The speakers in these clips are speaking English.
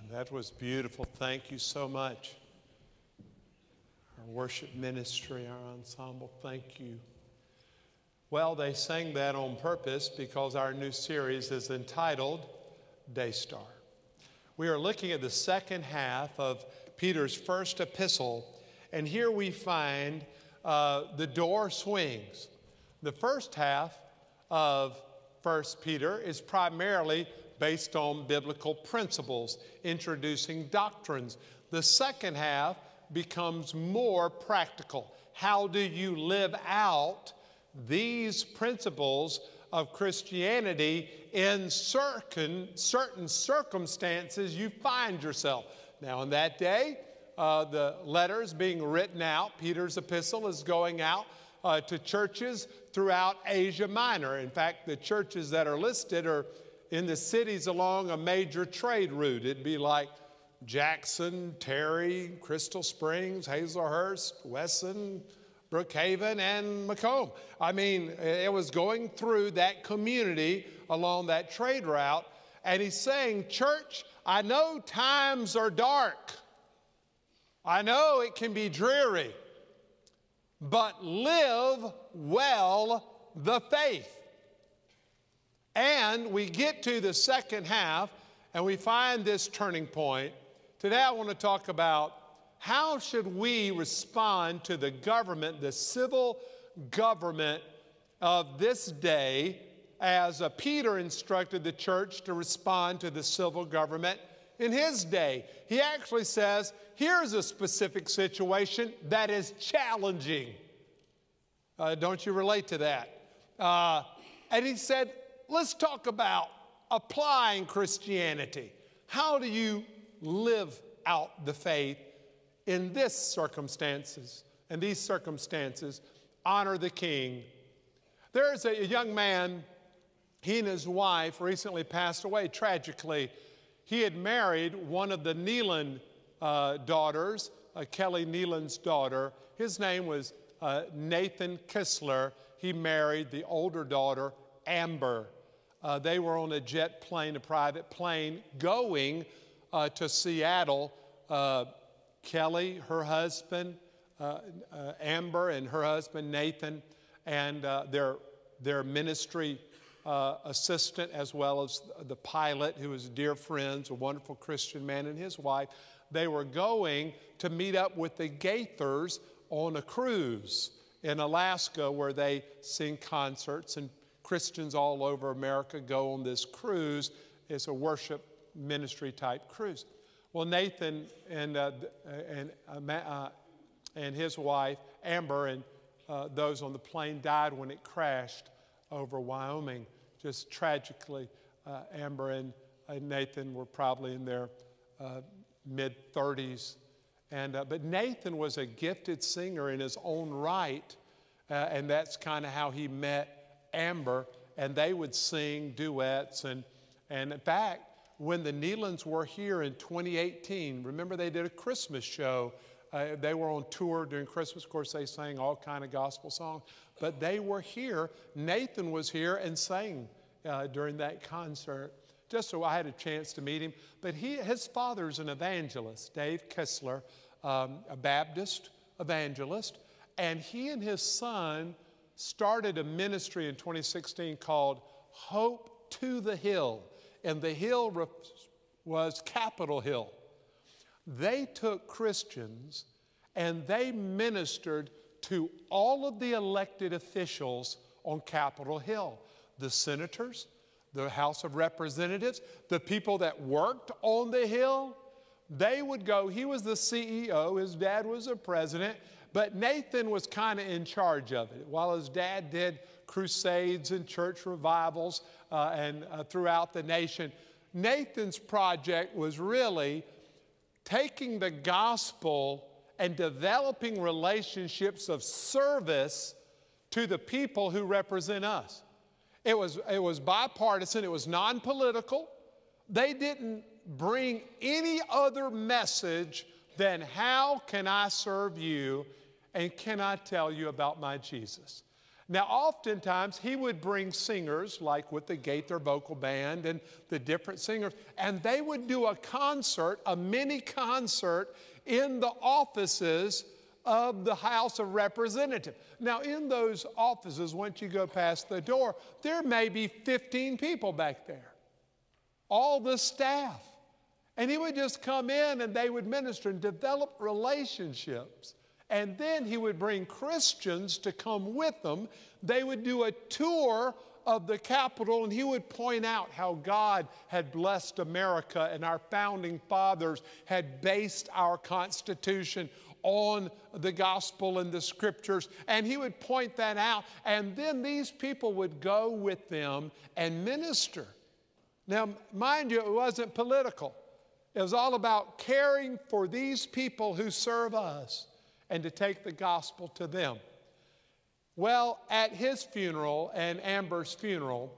That was beautiful. Thank you so much. Our worship ministry, our ensemble, thank you. Well, they sang that on purpose because our new series is entitled Daystar. We are looking at the second half of Peter's first epistle, and here we find the door swings. The first half of 1 Peter is primarily based on biblical principles, introducing doctrines. The second half becomes more practical. How do you live out these principles of Christianity in certain circumstances you find yourself? Now, in that day, the letters being written out, Peter's epistle is going out to churches throughout Asia Minor. In fact, the churches that are listed are in the cities along a major trade route. It'd be like Jackson, Terry, Crystal Springs, Hazelhurst, Wesson, Brookhaven, and Macomb. I mean, it was going through that community along that trade route. And he's saying, church, I know times are dark. I know it can be dreary. But live well the faith. And we get to the second half, and we find this turning point. Today I want to talk about how should we respond to the government, the civil government of this day, as Peter instructed the church to respond to the civil government in his day. He actually says, here's a specific situation that is challenging. Don't you relate to that? And he said, let's talk about applying Christianity. How do you live out the faith in these circumstances? And these circumstances honor the King. There's a young man, he and his wife recently passed away tragically. He had married one of the Neelan daughters, Kelly Neelan's daughter. His name was Nathan Kistler. He married the older daughter, Amber. They were on a jet plane, a private plane, going to Seattle. Kelly, her husband, Amber and her husband, Nathan, and their ministry assistant, as well as the pilot, who was dear friends, a wonderful Christian man, and his wife. They were going to meet up with the Gaithers on a cruise in Alaska, where they sing concerts, and Christians all over America go on this cruise. It's a worship ministry type cruise. Well, Nathan and his wife, Amber, and those on the plane died when it crashed over Wyoming. Just tragically, Amber and Nathan were probably in their mid-30s. But Nathan was a gifted singer in his own right, and that's kind of how he met Amber, and they would sing duets. And in fact, when the Neelans were here in 2018, remember they did a Christmas show. They were on tour during Christmas. Of course, they sang all kind of gospel songs, but they were here. Nathan was here and sang during that concert, just so I had a chance to meet him. But his father's an evangelist, Dave Kistler, a Baptist evangelist, and he and his son started a ministry in 2016 called Hope to the Hill, and the hill was Capitol Hill. They took Christians and they ministered to all of the elected officials on Capitol Hill, the senators, the House of Representatives, the people that worked on the Hill. They would go. He was the CEO, his dad was the president, but Nathan was kind of in charge of it. While his dad did crusades and church revivals and throughout the nation, Nathan's project was really taking the gospel and developing relationships of service to the people who represent us. It was bipartisan. It was non-political. They didn't bring any other message than how can I serve you and can I tell you about my Jesus? Now, oftentimes, he would bring singers, like with the Gaither Vocal Band and the different singers, and they would do a concert, a mini concert, in the offices of the House of Representatives. Now, in those offices, once you go past the door, there may be 15 people back there, all the staff. And he would just come in and they would minister and develop relationships. And then he would bring Christians to come with them. They would do a tour of the Capitol, and he would point out how God had blessed America and our founding fathers had based our Constitution on the gospel and the scriptures. And he would point that out. And then these people would go with them and minister. Now, mind you, it wasn't political. It was all about caring for these people who serve us and to take the gospel to them. Well, at his funeral and Amber's funeral,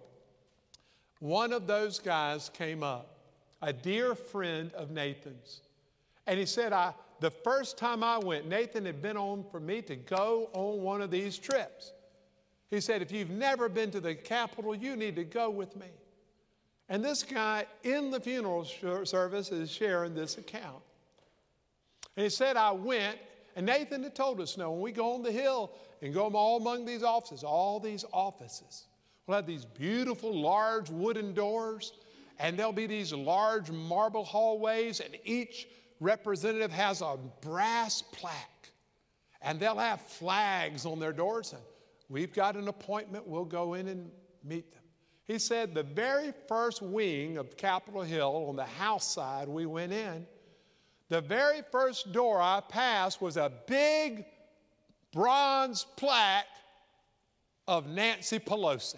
one of those guys came up, a dear friend of Nathan's. And he said, the first time I went, Nathan had been on for me to go on one of these trips. He said, if you've never been to the Capitol, you need to go with me. And this guy in the funeral service is sharing this account. And he said, I went, and Nathan had told us, when we go on the hill and go all among these offices, all these offices, we'll have these beautiful large wooden doors, and there'll be these large marble hallways, and each representative has a brass plaque, and they'll have flags on their doors, and we've got an appointment, we'll go in and meet them. He said the very first wing of Capitol Hill on the house side we went in, the very first door I passed was a big bronze plaque of Nancy Pelosi.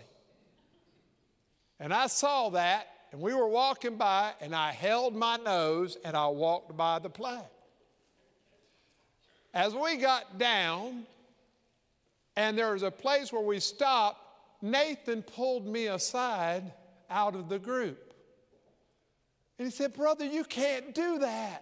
And I saw that, and we were walking by, and I held my nose, and I walked by the plaque. As we got down, and there was a place where we stopped, Nathan pulled me aside out of the group. And he said, brother, you can't do that.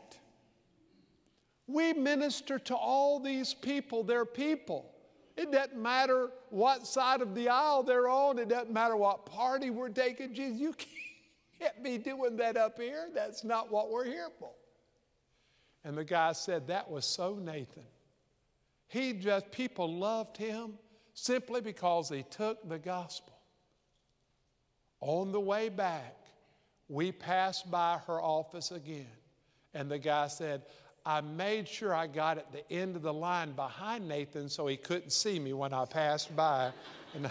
We minister to all these people. They're people. It doesn't matter what side of the aisle they're on. It doesn't matter what party we're taking. Jesus, you can't be doing that up here. That's not what we're here for. And the guy said, that was so Nathan. People loved him simply because he took the gospel. On the way back, we passed by her office again. And the guy said, I made sure I got at the end of the line behind Nathan so he couldn't see me when I passed by. And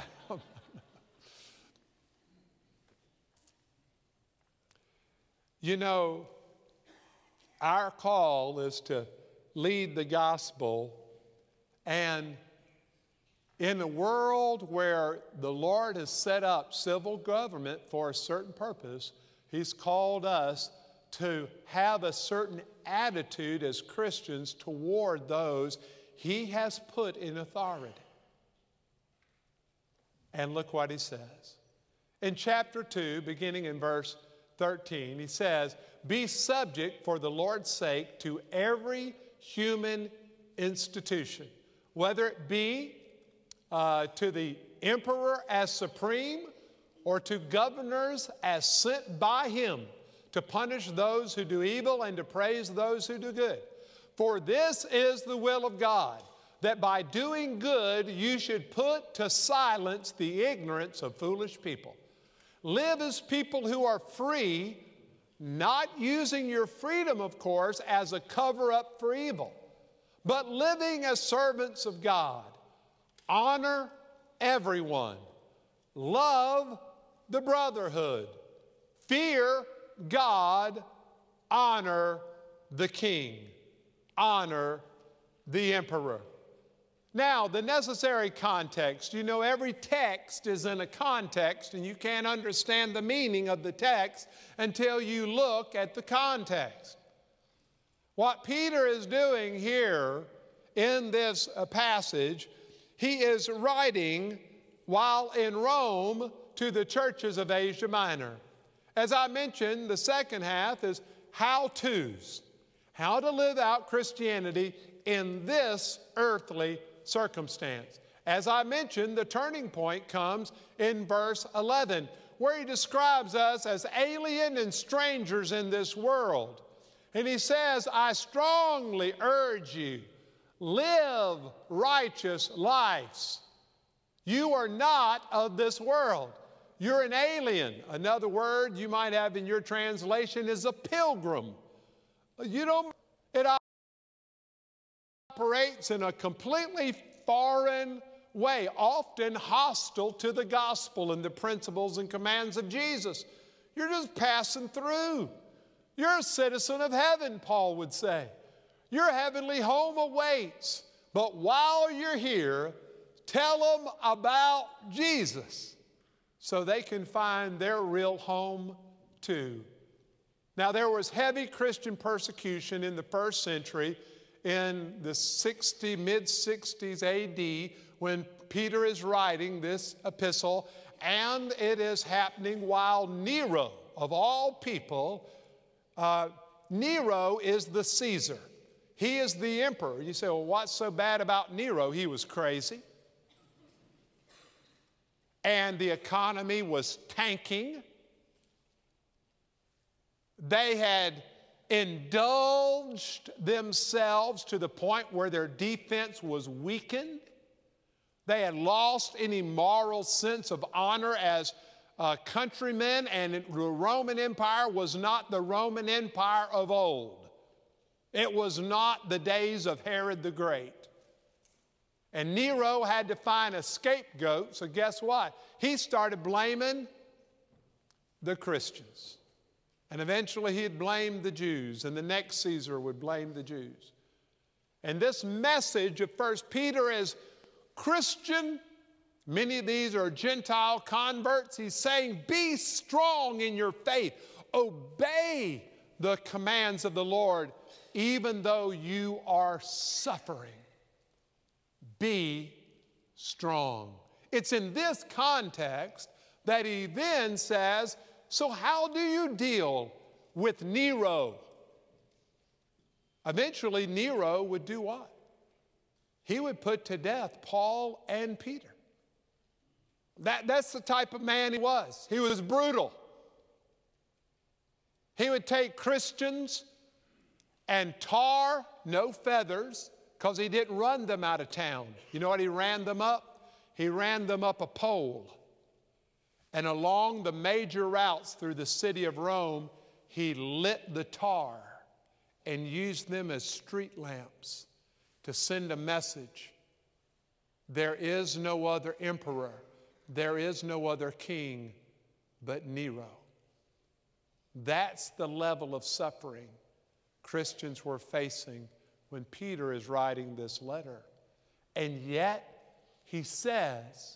you know, our call is to lead the gospel, and in a world where the Lord has set up civil government for a certain purpose, He's called us to have a certain attitude as Christians toward those He has put in authority. And look what He says. In chapter 2, beginning in verse 13, He says, be subject for the Lord's sake to every human institution, whether it be to the emperor as supreme or to governors as sent by him to punish those who do evil and to praise those who do good. For this is the will of God, that by doing good you should put to silence the ignorance of foolish people. Live as people who are free, not using your freedom, of course, as a cover-up for evil, but living as servants of God. Honor everyone. Love the brotherhood. Fear God. Honor the king. Honor the emperor. Now, the necessary context. You know, every text is in a context, and you can't understand the meaning of the text until you look at the context. What Peter is doing here in this passage, he is writing while in Rome to the churches of Asia Minor. As I mentioned, the second half is how-tos, how to live out Christianity in this earthly circumstance. As I mentioned, the turning point comes in verse 11, where he describes us as alien and strangers in this world. And he says, I strongly urge you, live righteous lives. You are not of this world. You're an alien. Another word you might have in your translation is a pilgrim. It operates in a completely foreign way, often hostile to the gospel and the principles and commands of Jesus. You're just passing through. You're a citizen of heaven, Paul would say. Your heavenly home awaits. But while you're here, tell them about Jesus so they can find their real home too. Now, there was heavy Christian persecution in the first century in the mid-60s A.D. when Peter is writing this epistle, and it is happening while Nero, of all people, Nero is the Caesar. He is the emperor. You say, well, what's so bad about Nero? He was crazy. And the economy was tanking. They had indulged themselves to the point where their defense was weakened. They had lost any moral sense of honor as countrymen, and the Roman Empire was not the Roman Empire of old. It was not the days of Herod the Great. And Nero had to find a scapegoat, so guess what? He started blaming the Christians. And eventually he'd blame the Jews, and the next Caesar would blame the Jews. And this message of 1 Peter is Christian. Many of these are Gentile converts. He's saying, be strong in your faith. Obey the commands of the Lord, even though you are suffering. Be strong. It's in this context that he then says, so how do you deal with Nero? Eventually, Nero would do what? He would put to death Paul and Peter. That's the type of man he was. He was brutal. He would take Christians and tar, no feathers, because he didn't run them out of town. You know what he ran them up? He ran them up a pole. And along the major routes through the city of Rome, he lit the tar and used them as street lamps to send a message. There is no other emperor. There is no other king but Nero. That's the level of suffering Christians were facing when Peter is writing this letter. And yet, he says,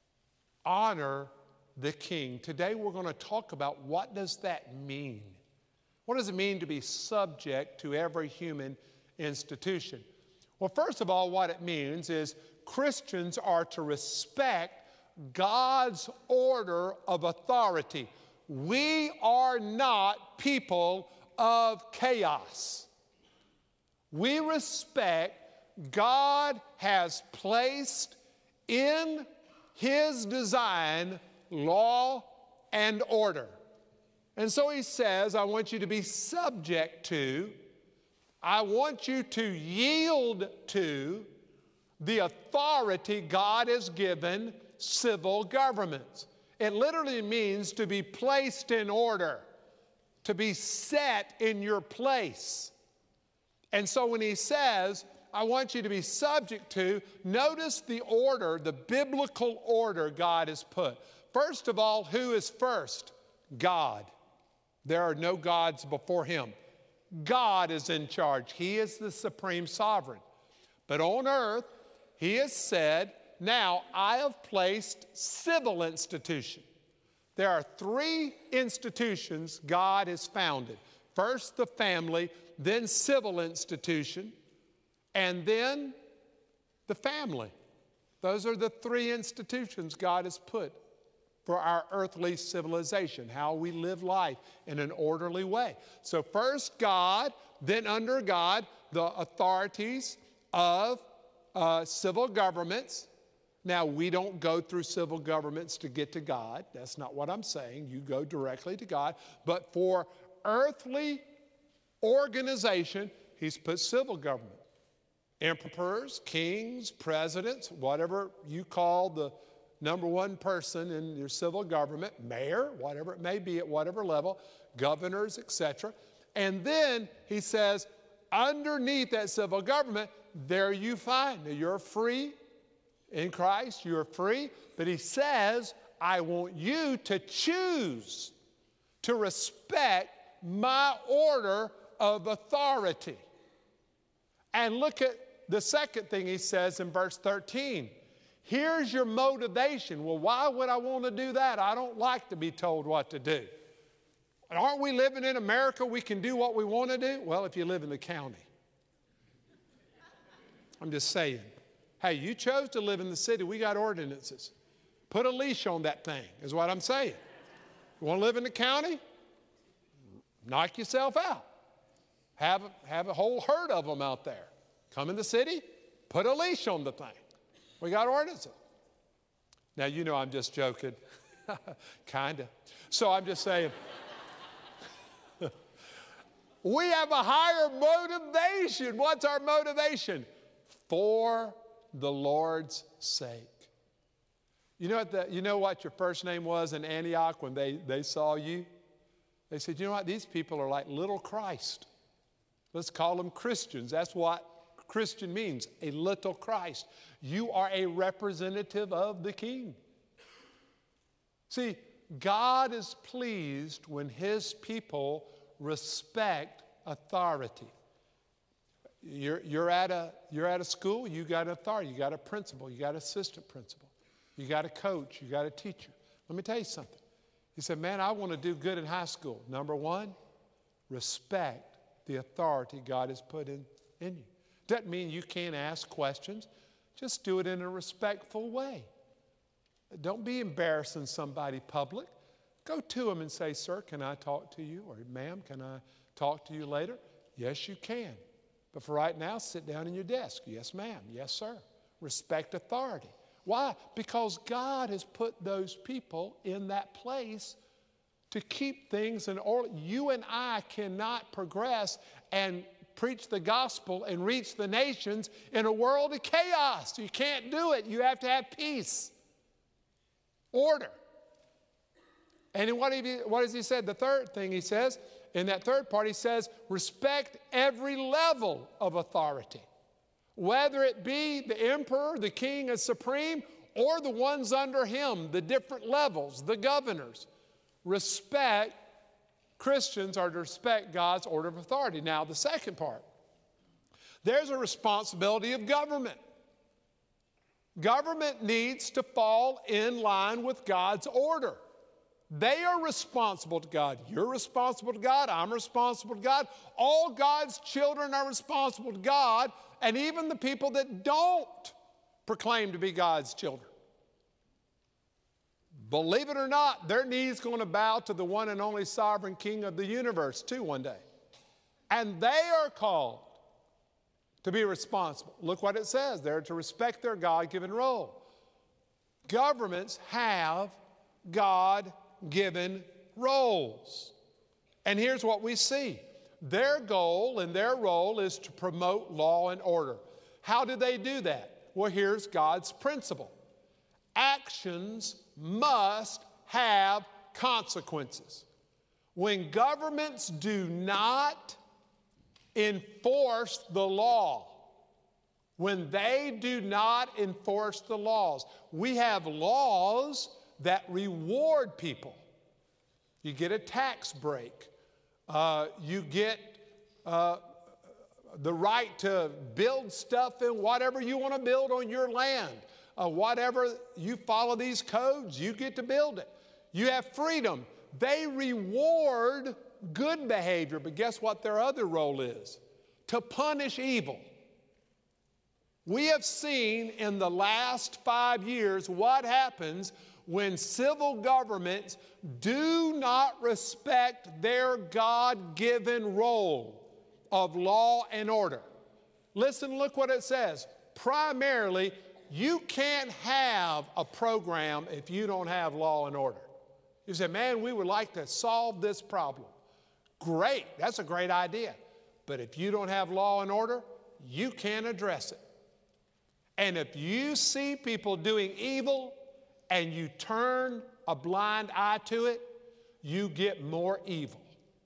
honor the king. Today we're going to talk about what does that mean? What does it mean to be subject to every human institution? Well, first of all, what it means is Christians are to respect God's order of authority. We are not people of chaos. We respect God has placed in His design law and order. And so he says, I want you to be subject to, I want you to yield to the authority God has given civil governments. It literally means to be placed in order, to be set in your place. And so when he says, I want you to be subject to, notice the order, the biblical order God has put. First of all, who is first? God. There are no gods before Him. God is in charge. He is the supreme sovereign. But on earth, He has said, now I have placed civil institution. There are 3 institutions God has founded. First the family, then civil institution, and then the family. Those are the 3 institutions God has put for our earthly civilization, how we live life in an orderly way. So first God, then under God, the authorities of civil governments, Now, we don't go through civil governments to get to God. That's not what I'm saying. You go directly to God. But for earthly organization, he's put civil government. Emperors, kings, presidents, whatever you call the number one person in your civil government, mayor, whatever it may be at whatever level, governors, etc. And then he says, underneath that civil government, there you find that you're free in Christ, you're free. But he says, I want you to choose to respect my order of authority. And look at the second thing he says in verse 13. Here's your motivation. Well, why would I want to do that? I don't like to be told what to do. Aren't we living in America? We can do what we want to do? Well, if you live in the county. I'm just saying. Hey, you chose to live in the city. We got ordinances. Put a leash on that thing, is what I'm saying. You want to live in the county? Knock yourself out. Have a whole herd of them out there. Come in the city, put a leash on the thing. We got ordinances. Now, you know I'm just joking. Kind of. So I'm just saying. We have a higher motivation. What's our motivation? For the Lord's sake. You know what your first name was in Antioch when they saw you? They said, you know what? These people are like little Christ. Let's call them Christians. That's what Christian means, a little Christ. You are a representative of the King. See, God is pleased when his people respect authority. You're at a school, you got an authority, you got a principal, you got an assistant principal, you got a coach, you got a teacher. Let me tell you something. He said, man, I want to do good in high school. Number one, respect the authority God has put in you. Doesn't mean you can't ask questions. Just do it in a respectful way. Don't be embarrassing somebody public. Go to them and say, sir, can I talk to you? Or ma'am, can I talk to you later? Yes, you can. But for right now, sit down in your desk. Yes, ma'am. Yes, sir. Respect authority. Why? Because God has put those people in that place to keep things in order. You and I cannot progress and preach the gospel and reach the nations in a world of chaos. You can't do it. You have to have peace, order. And what does he say? The third thing he says, in that third part, he says, respect every level of authority. Whether it be the emperor, the king as supreme, or the ones under him, the different levels, the governors. Respect, Christians are to respect God's order of authority. Now, the second part, there's a responsibility of government. Government needs to fall in line with God's order. They are responsible to God. You're responsible to God. I'm responsible to God. All God's children are responsible to God, and even the people that don't proclaim to be God's children. Believe it or not, their knees going to bow to the one and only sovereign King of the universe too one day. And they are called to be responsible. Look what it says. They're to respect their God-given role. Governments have God-given roles. And here's what we see. Their goal and their role is to promote law and order. How do they do that? Well, here's God's principle. Actions must have consequences. When governments do not enforce the law, when they do not enforce the laws, we have laws that reward people. You get a tax break. You get the right to build stuff in whatever you want to build on your land. Whatever you follow these codes, you get to build it. You have freedom. They reward good behavior, but guess what their other role is? To punish evil. We have seen in the last 5 years what happens when civil governments do not respect their God-given role of law and order. Listen, look what it says. Primarily, you can't have a program if you don't have law and order. You say, man, we would like to solve this problem. Great, that's a great idea. But if you don't have law and order, you can't address it. And if you see people doing evil and you turn a blind eye to it, you get more evil.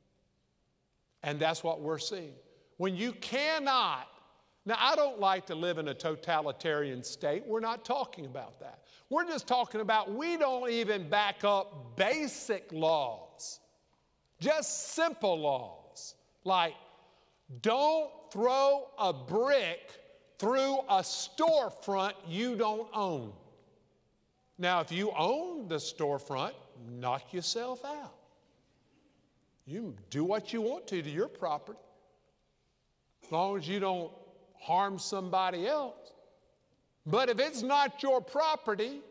And that's what we're seeing. When you cannot, now I don't like to live in a totalitarian state. We're not talking about that. We're just talking about we don't even back up basic laws, just simple laws, like don't throw a brick through a storefront you don't own. Now, if you own the storefront, knock yourself out. You do what you want to your property, as long as you don't harm somebody else. But if it's not your property,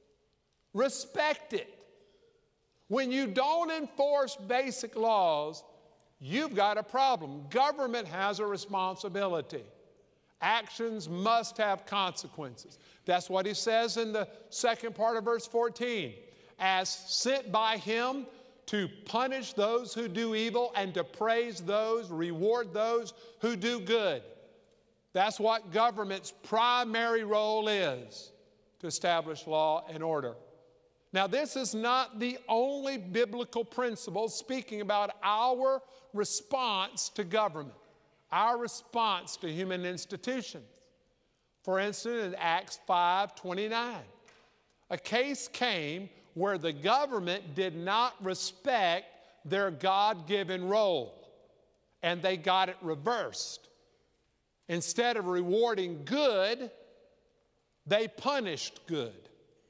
respect it. When you don't enforce basic laws, you've got a problem. Government has a responsibility. Actions must have consequences. That's what he says in the second part of verse 14. As sent by him to punish those who do evil and to praise those, reward those who do good. That's what government's primary role is, to establish law and order. Now, this is not the only biblical principle speaking about our response to government, our response to human institutions. For instance, in Acts 5:29, a case came where the government did not respect their God-given role, and they got it reversed. Instead of rewarding good, they punished good.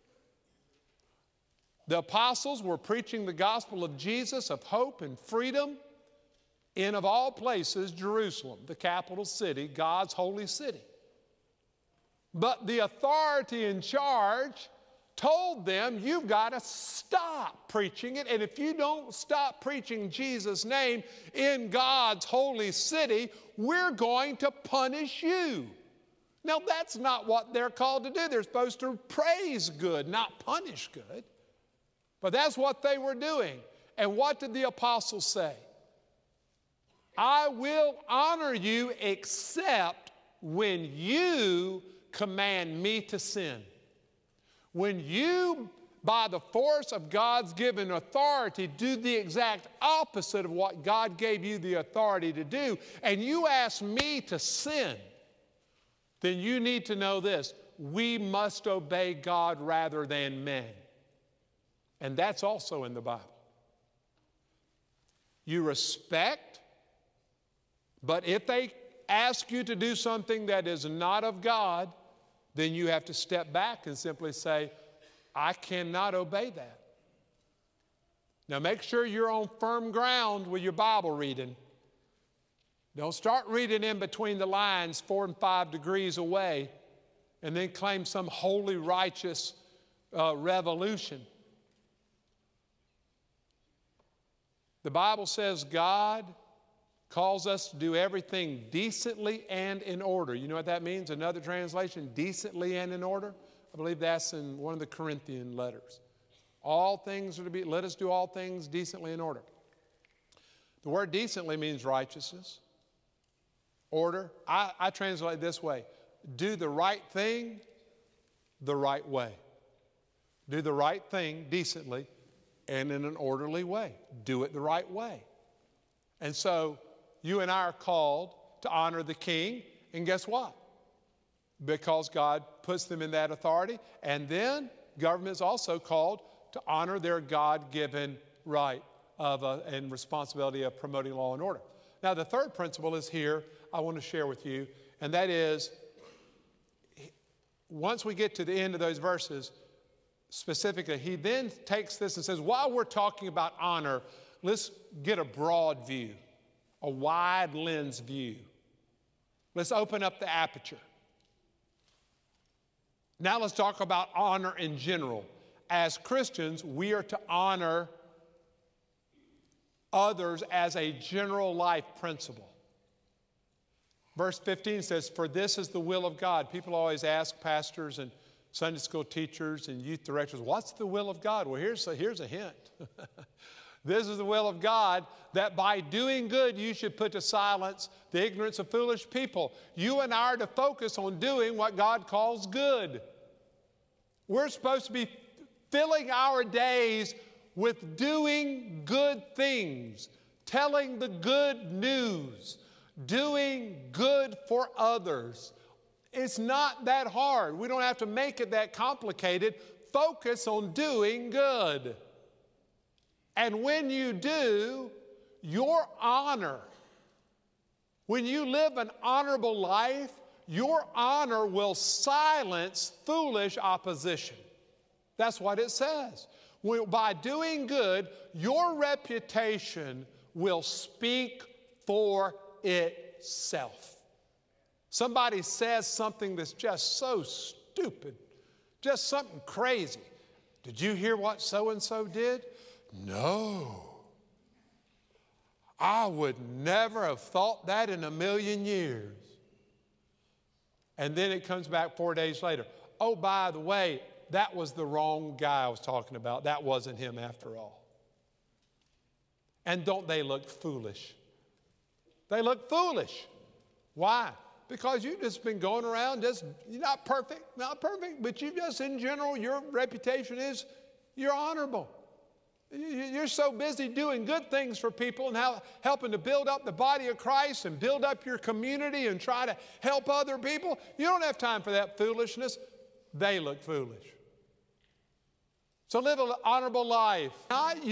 The apostles were preaching the gospel of Jesus, of hope and freedom, in, of all places, Jerusalem, the capital city, God's holy city. But the authority in charge told them, you've got to stop preaching it, and if you don't stop preaching Jesus' name in God's holy city, we're going to punish you. Now, that's not what they're called to do. They're supposed to praise good, not punish good. But that's what they were doing. And what did the apostles say? I will honor you except when you command me to sin. When you, by the force of God's given authority, do the exact opposite of what God gave you the authority to do, and you ask me to sin, then you need to know this: we must obey God rather than men. And that's also in the Bible. You respect, but if they ask you to do something that is not of God, then you have to step back and simply say, I cannot obey that. Now make sure you're on firm ground with your Bible reading. Don't start reading in between the lines 4 and 5 degrees away and then claim some holy righteous revolution. The Bible says God calls us to do everything decently and in order. You know what that means? Another translation, decently and in order. I believe that's in one of the Corinthian letters. All things are to be, let us do all things decently in order. The word decently means righteousness, order. I translate it this way: do the right thing the right way. Do the right thing decently and in an orderly way. Do it the right way. And so you and I are called to honor the king, and guess what? Because God puts them in that authority, and then government is also called to honor their God-given right and responsibility of promoting law and order. Now, the third principle is here I want to share with you, and that is, once we get to the end of those verses, specifically, he then takes this and says, while we're talking about honor, let's get a broad view, a wide lens view. Let's open up the aperture. Now let's talk about honor in general. As Christians, we are to honor others as a general life principle. Verse 15 says, for this is the will of God. People always ask pastors and Sunday school teachers and youth directors, what's the will of God? Well, here's a hint. This is the will of God, that by doing good you should put to silence the ignorance of foolish people. You and I are to focus on doing what God calls good. We're supposed to be filling our days with doing good things, telling the good news, doing good for others. It's not that hard. We don't have to make it that complicated. Focus on doing good. And when you do, your honor, when you live an honorable life, your honor will silence foolish opposition. That's what it says. By doing good, your reputation will speak for itself. Somebody says something that's just so stupid, just something crazy. Did you hear what so-and-so did? No. I would never have thought that in a million years. And then it comes back 4 days later. Oh, by the way, that was the wrong guy I was talking about. That wasn't him after all. And don't they look foolish? They look foolish. Why? Because you've just been going around you're not perfect, but you just in general, your reputation is you're honorable. You're so busy doing good things for people and helping to build up the body of Christ and build up your community and try to help other people. You don't have time for that foolishness. They look foolish. So live an honorable life, not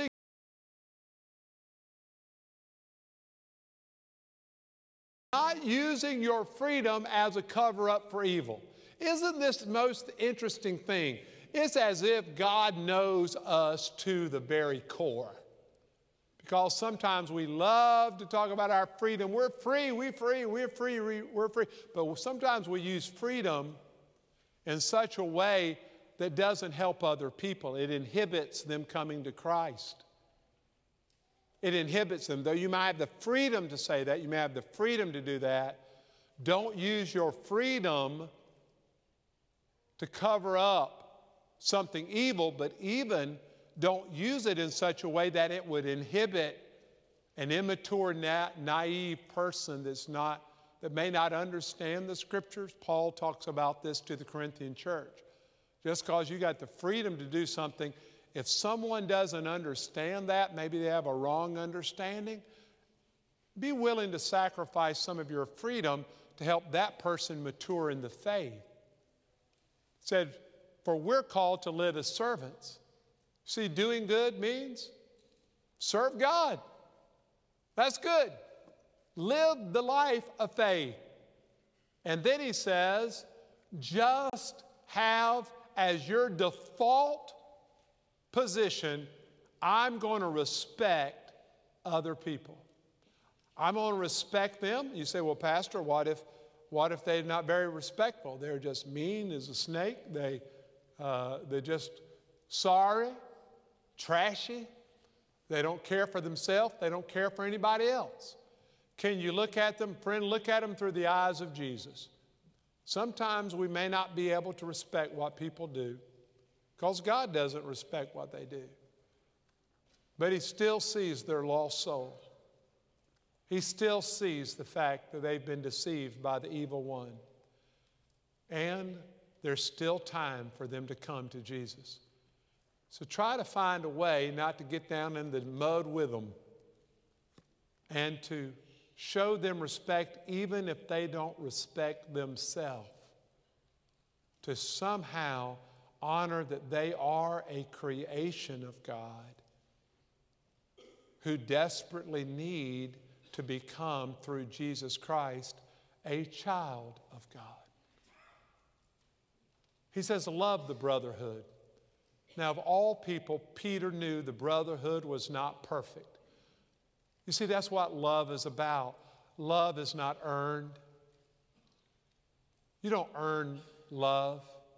using your freedom as a cover-up for evil. Isn't this the most interesting thing? It's as if God knows us to the very core. Because sometimes we love to talk about our freedom. We're free, we're free. But sometimes we use freedom in such a way that doesn't help other people. It inhibits them coming to Christ. It inhibits them. Though you might have the freedom to say that, you may have the freedom to do that, don't use your freedom to cover up something evil, but even don't use it in such a way that it would inhibit an immature, naive person that may not understand the Scriptures. Paul talks about this to the Corinthian church. Just because you got the freedom to do something, if someone doesn't understand that, maybe they have a wrong understanding, be willing to sacrifice some of your freedom to help that person mature in the faith. It said, for we're called to live as servants. See, doing good means serve God. That's good. Live the life of faith. And then he says, just have as your default position, I'm going to respect other people. I'm going to respect them. You say, well, Pastor, what if they're not very respectful? They're just mean as a snake. They're just sorry, trashy. They don't care for themselves. They don't care for anybody else. Can you look at them, friend, look at them through the eyes of Jesus? Sometimes we may not be able to respect what people do because God doesn't respect what they do. But he still sees their lost soul. He still sees the fact that they've been deceived by the evil one. And there's still time for them to come to Jesus. So try to find a way not to get down in the mud with them and to show them respect even if they don't respect themselves. To somehow honor that they are a creation of God who desperately need to become, through Jesus Christ, a child of God. He says, love the brotherhood. Now, of all people, Peter knew the brotherhood was not perfect. You see, that's what love is about. Love is not earned. You don't earn love.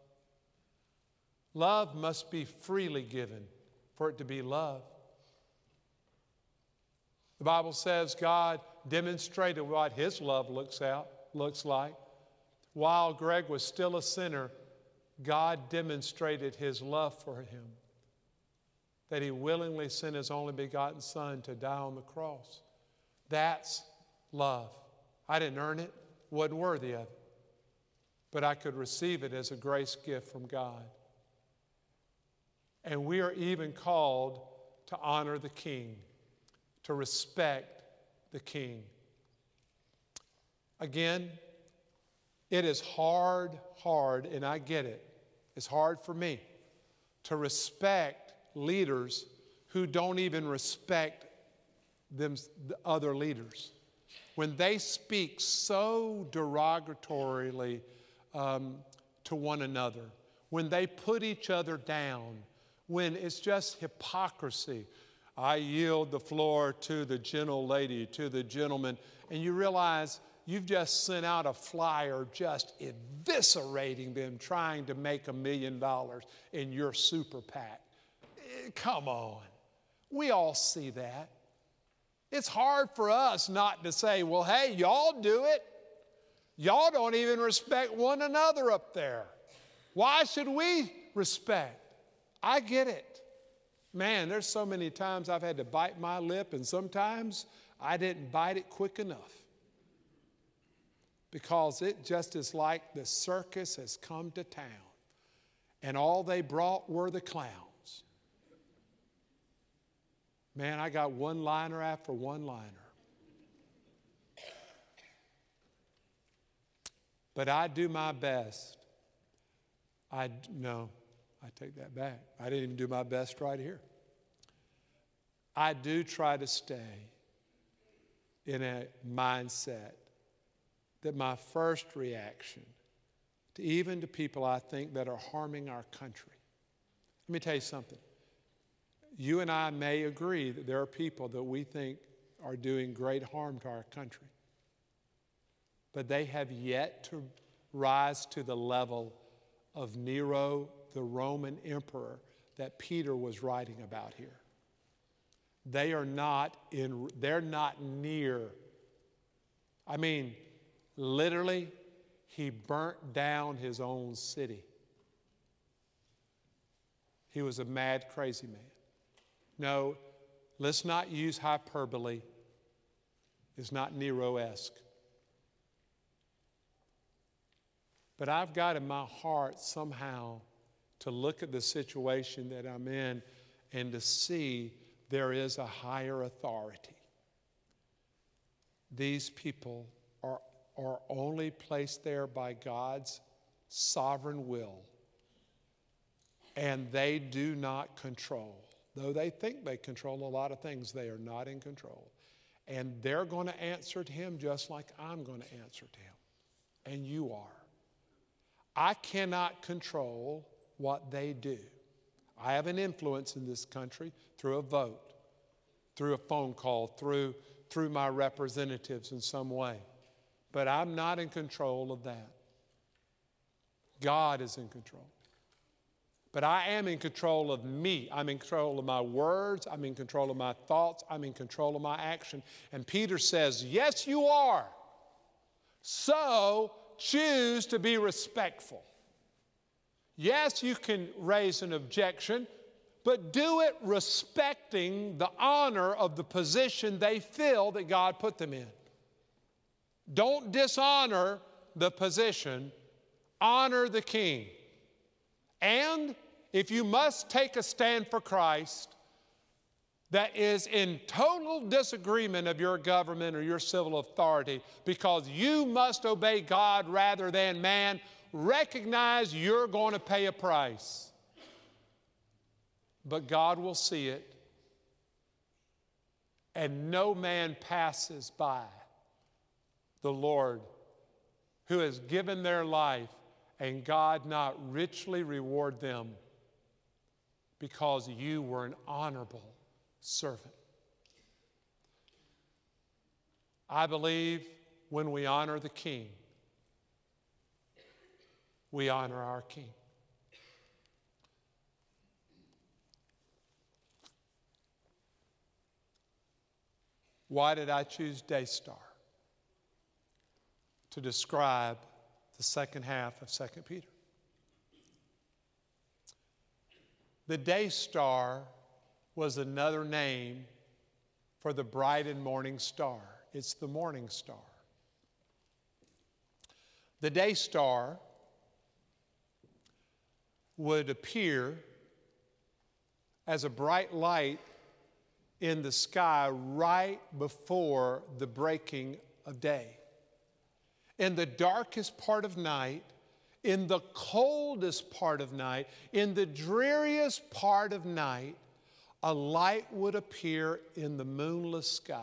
Love must be freely given for it to be love. The Bible says God demonstrated what his love looks like. While Greg was still a sinner, God demonstrated his love for him, that he willingly sent his only begotten Son to die on the cross. That's love. I didn't earn it, wasn't worthy of it, but I could receive it as a grace gift from God. And we are even called to honor the King, to respect the King. Again, it is hard, and I get it. It's hard for me to respect leaders who don't even respect the other leaders. When they speak so derogatorily to one another, when they put each other down, when it's just hypocrisy. I yield the floor to the gentle lady, to the gentleman, and you realize you've just sent out a flyer just eviscerating them, trying to make $1 million in your super PAC. Come on. We all see that. It's hard for us not to say, well, hey, y'all do it. Y'all don't even respect one another up there. Why should we respect? I get it. Man, there's so many times I've had to bite my lip, and sometimes I didn't bite it quick enough. Because it just is like the circus has come to town, and all they brought were the clowns. Man, I got one-liner after one-liner. But I do my best. No, I take that back. I didn't even do my best right here. I do try to stay in a mindset that my first reaction, even to people I think that are harming our country. Let me tell you something. You and I may agree that there are people that we think are doing great harm to our country, but they have yet to rise to the level of Nero, the Roman emperor that Peter was writing about here. They're not near. I mean, literally, he burnt down his own city. He was a mad, crazy man. No, let's not use hyperbole. It's not Nero-esque. But I've got in my heart somehow to look at the situation that I'm in and to see there is a higher authority. These people are only placed there by God's sovereign will, and they do not control. Though they think they control a lot of things, they are not in control. And they're going to answer to him just like I'm going to answer to him. And you are. I cannot control what they do. I have an influence in this country through a vote, through a phone call, through my representatives in some way. But I'm not in control of that. God is in control. But I am in control of me. I'm in control of my words. I'm in control of my thoughts. I'm in control of my action. And Peter says, yes, you are. So choose to be respectful. Yes, you can raise an objection, but do it respecting the honor of the position they feel that God put them in. Don't dishonor the position. Honor the king. And if you must take a stand for Christ that is in total disagreement of your government or your civil authority because you must obey God rather than man, recognize you're going to pay a price. But God will see it, and no man passes by the Lord who has given their life and God not richly reward them because you were an honorable servant. I believe when we honor the King, we honor our King. Why did I choose day star to describe the second half of 2 Peter? The day star was another name for the bright and morning star. It's the morning star. The day star would appear as a bright light in the sky right before the breaking of day. In the darkest part of night, in the coldest part of night, in the dreariest part of night, a light would appear in the moonless sky.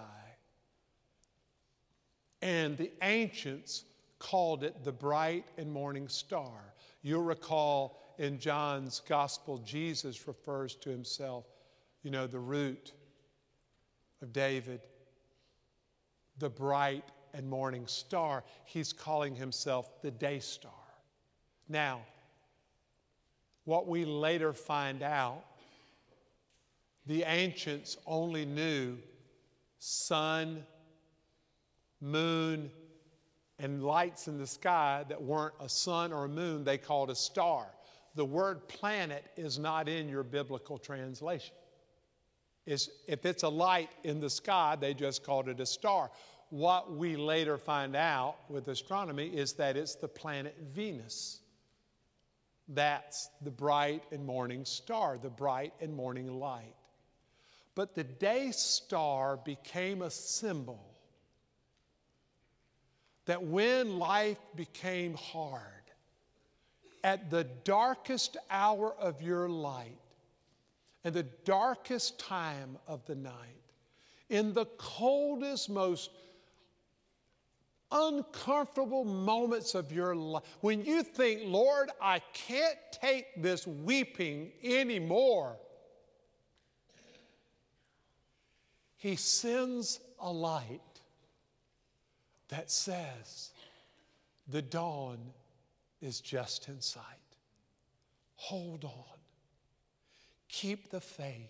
And the ancients called it the bright and morning star. You'll recall in John's gospel, Jesus refers to himself, the root of David, the bright and morning star. He's calling himself the day star. Now, what we later find out, the ancients only knew sun, moon, and lights in the sky that weren't a sun or a moon. They called a star. The word planet is not in your biblical translation. If it's a light in the sky, they just called it a star. What we later find out with astronomy is that it's the planet Venus. That's the bright and morning star, the bright and morning light. But the day star became a symbol that when life became hard, at the darkest hour of your light, and the darkest time of the night, in the coldest, most uncomfortable moments of your life, when you think, Lord, I can't take this weeping anymore, He sends a light that says, the dawn is just in sight. Hold on. Keep the faith.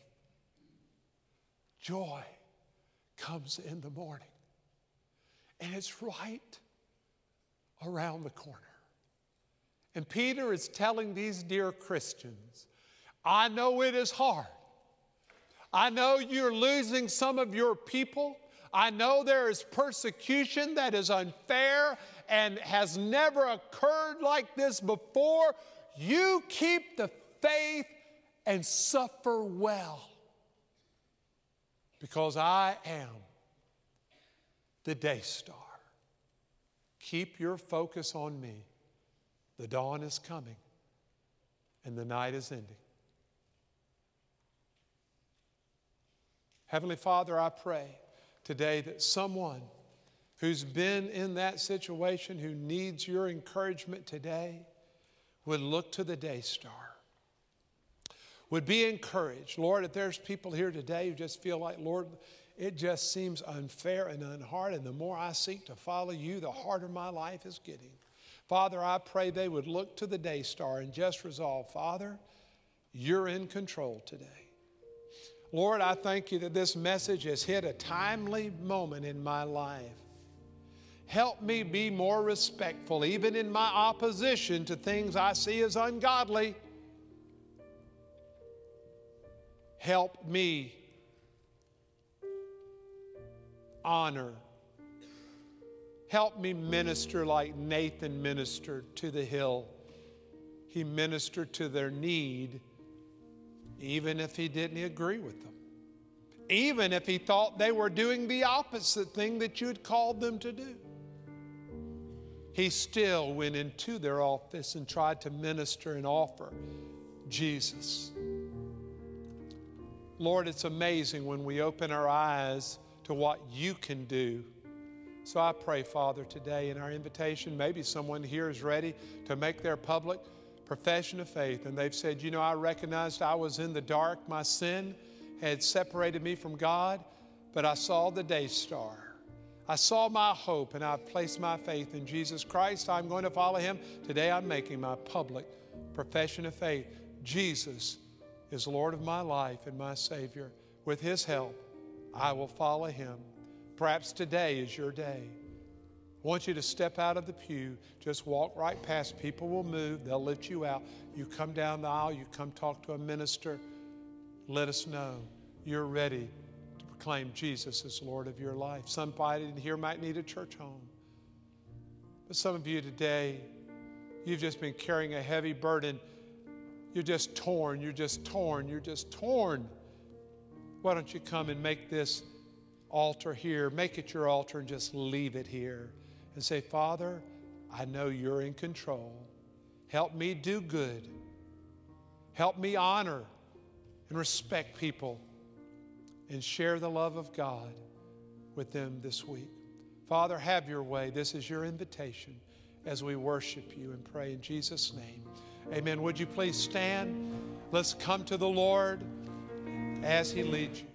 Joy comes in the morning. And it's right around the corner. And Peter is telling these dear Christians, I know it is hard. I know you're losing some of your people. I know there is persecution that is unfair and has never occurred like this before. You keep the faith and suffer well, because I am the day star. Keep your focus on me. The dawn is coming and the night is ending. Heavenly Father, I pray today that someone who's been in that situation, who needs your encouragement today, would look to the day star, would be encouraged. Lord, if there's people here today who just feel like, Lord, it just seems unfair and unhard, and the more I seek to follow you, the harder my life is getting. Father, I pray they would look to the day star and just resolve, Father, you're in control today. Lord, I thank you that this message has hit a timely moment in my life. Help me be more respectful, even in my opposition to things I see as ungodly. Help me honor. Help me minister like Nathan ministered to the hill. He ministered to their need, even if he didn't agree with them. Even if he thought they were doing the opposite thing that you had called them to do. He still went into their office and tried to minister and offer Jesus. Lord, it's amazing when we open our eyes to what you can do. So I pray, Father, today in our invitation, maybe someone here is ready to make their public profession of faith, and they've said, I recognized I was in the dark. My sin had separated me from God, but I saw the day star. I saw my hope, and I placed my faith in Jesus Christ. I'm going to follow him. Today I'm making my public profession of faith. Jesus is Lord of my life and my Savior. With his help, I will follow him. perhaps today is your day. I want you to step out of the pew. Just walk right past. People will move. They'll let you out. You come down the aisle. You come talk to a minister. Let us know you're ready to proclaim Jesus as Lord of your life. Somebody in here might need a church home. But some of you today, you've just been carrying a heavy burden. You're just torn. You're just torn. You're just torn. Why don't you come and make this altar here? Make it your altar and just leave it here. And say, Father, I know you're in control. Help me do good. Help me honor and respect people and share the love of God with them this week. Father, have your way. This is your invitation as we worship you and pray in Jesus' name. Amen. Would you please stand? Let's come to the Lord as He leads you.